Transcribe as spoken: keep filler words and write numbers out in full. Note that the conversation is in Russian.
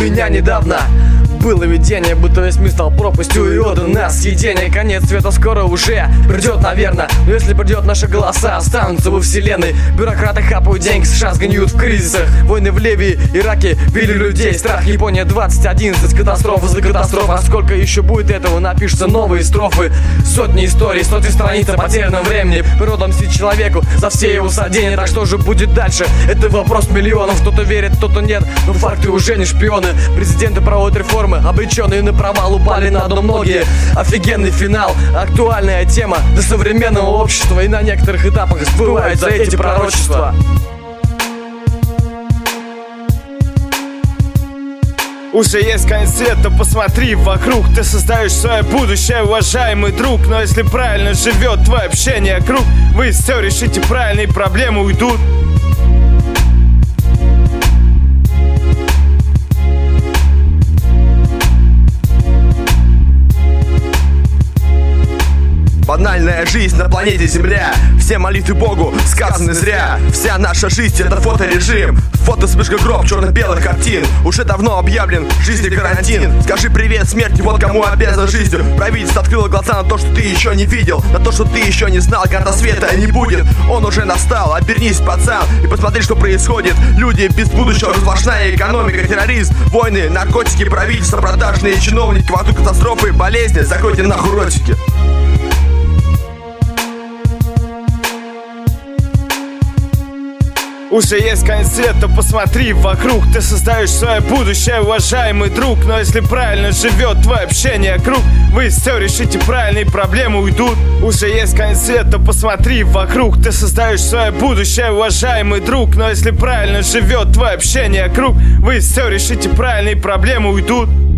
меня недавно было видение, будто весь мир стал пропастью и отдан на съедение. Конец света скоро уже придет, наверное. Но если придет, наши голоса останутся во вселенной. Бюрократы хапают деньги, США сгниют в кризисах. Войны в Ливии, Ираке били людей. Страх, Япония двадцать одиннадцать, катастрофа за катастрофой. А сколько еще будет этого, напишутся новые строфы. Сотни историй, сотни страниц о потерянном времени. Природа мстит человеку за все его содеяния. Так что же будет дальше? Это вопрос миллионов. Кто-то верит, кто-то нет, но факты уже не шпионы. Президенты проводят реформы, обреченные на провал, упали на дно многие. Офигенный финал, актуальная тема для современного общества. И на некоторых этапах сбываются эти пророчества. Уже есть конец света, посмотри вокруг. Ты создаешь свое будущее, уважаемый друг. Но если правильно живет твое общение круг, вы все решите правильно и проблемы уйдут. Банальная жизнь на планете Земля. Все молитвы Богу сказаны зря. Вся наша жизнь — это фоторежим. Фото вспышка гроб черно-белых картин. Уже давно объявлен в жизни карантин. Скажи привет смерти, вот кому обязан жизнью. Правительство открыло глаза на то, что ты еще не видел, на то, что ты еще не знал. Когда света не будет, он уже настал. Обернись, пацан, и посмотри, что происходит. Люди без будущего, сплошная экономика, терроризм, войны, наркотики, правительство, продажные чиновники, вокруг катастрофы, болезни. Закройте нахуй ротики. Уже есть конец света, посмотри вокруг. Ты создаешь свое будущее, уважаемый друг. Но если правильно живет твое общение круг, вы все решите правильно и проблемы уйдут. Уже есть конец света, посмотри вокруг. Ты создаешь свое будущее, уважаемый друг. Но если правильно живет твое общение круг, вы все решите правильно и проблемы уйдут.